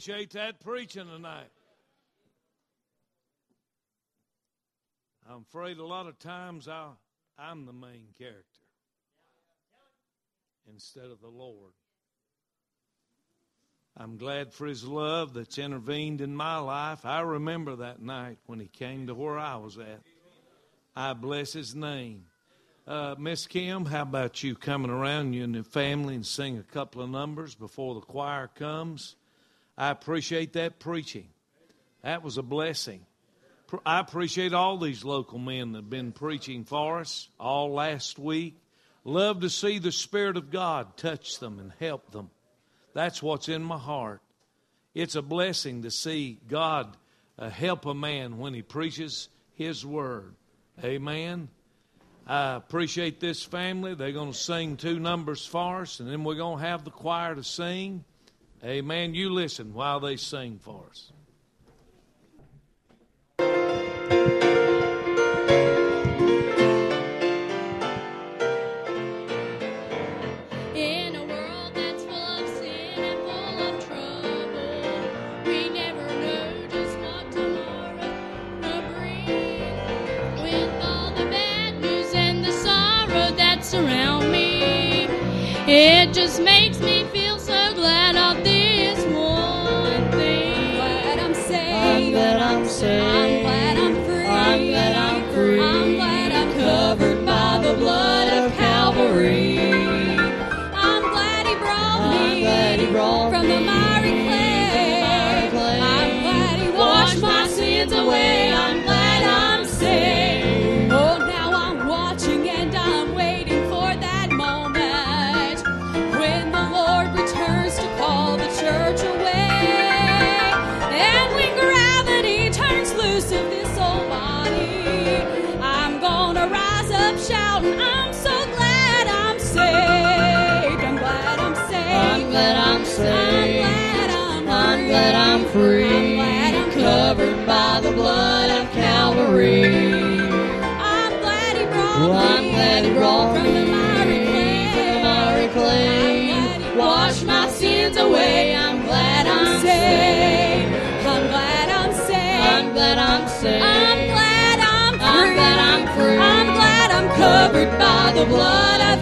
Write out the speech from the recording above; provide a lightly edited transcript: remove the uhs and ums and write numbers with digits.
appreciate that preaching tonight. I'm afraid a lot of times I'm the main character instead of the Lord. I'm glad for His love that's intervened in my life. I remember that night when He came to where I was at. I bless His name. Miss Kim, how about you coming around, you and the family, and sing a couple of numbers before the choir comes? I appreciate that preaching. That was a blessing. I appreciate all these local men that have been preaching for us all last week. Love to see the Spirit of God touch them and help them. That's what's in my heart. It's a blessing to see God help a man when he preaches His Word. Amen. I appreciate this family. They're going to sing 2 numbers for us, and then we're going to have the choir to sing. Amen. You listen while they sing for us. Around me, it just makes me feel so glad of this one thing. I'm glad I'm saved. I'm glad I'm saved. I'm glad I'm free. I'm glad I'm free. I'm glad I'm covered by the blood of Calvary. I'm glad He brought me. I'm glad He brought from the miry clay. I'm glad He washed my sins away. I'm glad I'm saved. Oh, now I'm watching and I'm waiting for that moment when the Lord returns to call the church away. And when gravity turns loose of this old body, I'm gonna rise up shouting, I'm so glad I'm saved. I'm glad I'm saved. I'm glad I'm saved. I'm glad I'm free. I'm glad I'm covered by the blood of Calvary. I'm glad He brought me. I'm glad He brought from the miry clay. Wash my sins away. I'm glad I'm saved. I'm glad I'm saved. I'm glad I'm saved. I'm glad I'm free. I'm glad I'm free. I'm glad I'm covered by the blood of